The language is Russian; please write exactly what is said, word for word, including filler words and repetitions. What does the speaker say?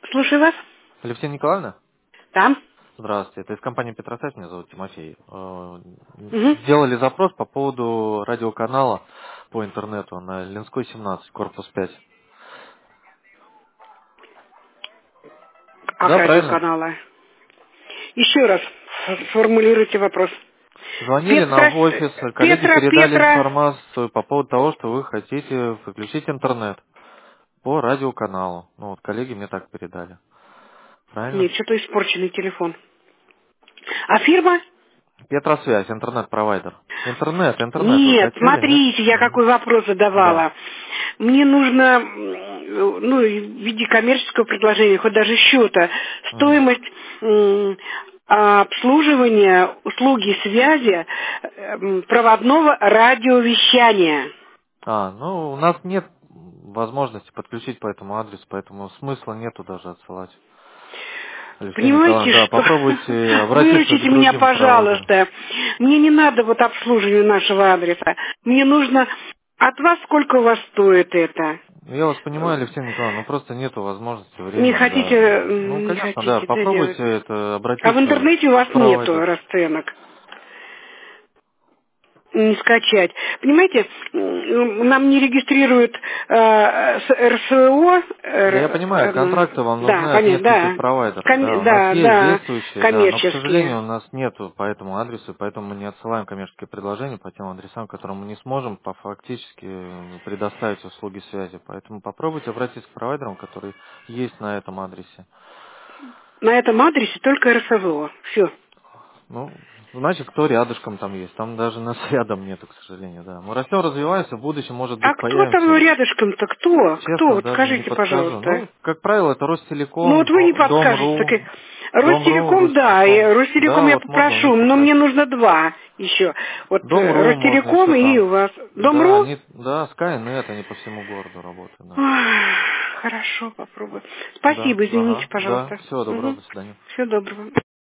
Слушаю вас. Алевтина Николаевна? Там. Здравствуйте. Это из компании Петросайт, меня зовут Тимофей. Э, Угу. Сделали запрос по поводу радиоканала по интернету на Ленской семнадцать, корпус пять. Ах, Да, правильно? радиоканала. Еще раз сформулируйте вопрос. Звонили нам Петра, в офис, коллеги Петра, передали Петра. информацию по поводу того, что вы хотите подключить интернет по радиоканалу. Ну вот коллеги мне так передали. Правильно? Нет, что-то испорченный телефон. А фирма? Петросвязь, интернет-провайдер. Интернет, интернет вы Нет, хотели, нет? смотрите, я Мгм. какой вопрос Да. задавала. Мне нужно, м, ну, в виде коммерческого предложения, хоть даже счета, Мгм. стоимость м, обслуживания услуги связи м, проводного радиовещания. А, ну, у нас нет возможности подключить по этому адресу, поэтому смысла нету даже отсылать. Алексей Понимаете, Николаевич, да, что попробуйте обратиться к выручите меня, другим провайдерам. пожалуйста. Мне не надо вот обслуживание нашего адреса. Мне нужно от вас, сколько у вас стоит это. Я вас понимаю, Алексей Николаевич, но просто нету возможности, Не времени, хотите, да. Ну, м, не конечно, да, хотите, да, делать. попробуйте это, А в обратиться интернете у вас в нету провайдер. расценок. Не скачать. Понимаете, м, нам не регистрируют э, с- эр эс о. Да я э, понимаю, э, контракты вам нужны да, от понятно, нескольких да. провайдеров, да. Ком- У нас да, есть да, действующие, да, но, к коммерческие. сожалению, у нас нету по этому адресу, поэтому мы не отсылаем коммерческие предложения по тем адресам, которым мы не сможем по фактически предоставить услуги связи. Поэтому попробуйте обратиться к провайдерам, которые есть на этом адресе. На этом адресе только эр эс о. Все. Ну, значит, кто рядышком там есть. Там даже нас рядом нету, к сожалению, да. Мы растем, развиваемся, в будущем, может А быть, кто появимся. там рядышком-то? Кто? Кто? Честно, Вот даже не скажите, подскажу. пожалуйста. Ну, как правило, это Ну вот Ростелеком, вы не До- подскажете. Так, и- Дом.ру, Дом.ру, Ростелеком, да, и Ростелеком. Ростелеком Да, я вот можно у попрошу, них но мне попросить. нужно два еще. Вот э, Дом.ру можно Ростелеком еще и там. у вас Да, Дом.ру? они, да, Skynet, они по всему городу работают, да. Ах, хорошо, попробую. Да, Спасибо, извините, ага, да. пожалуйста. Всего доброго, Угу. до свидания. Всего доброго.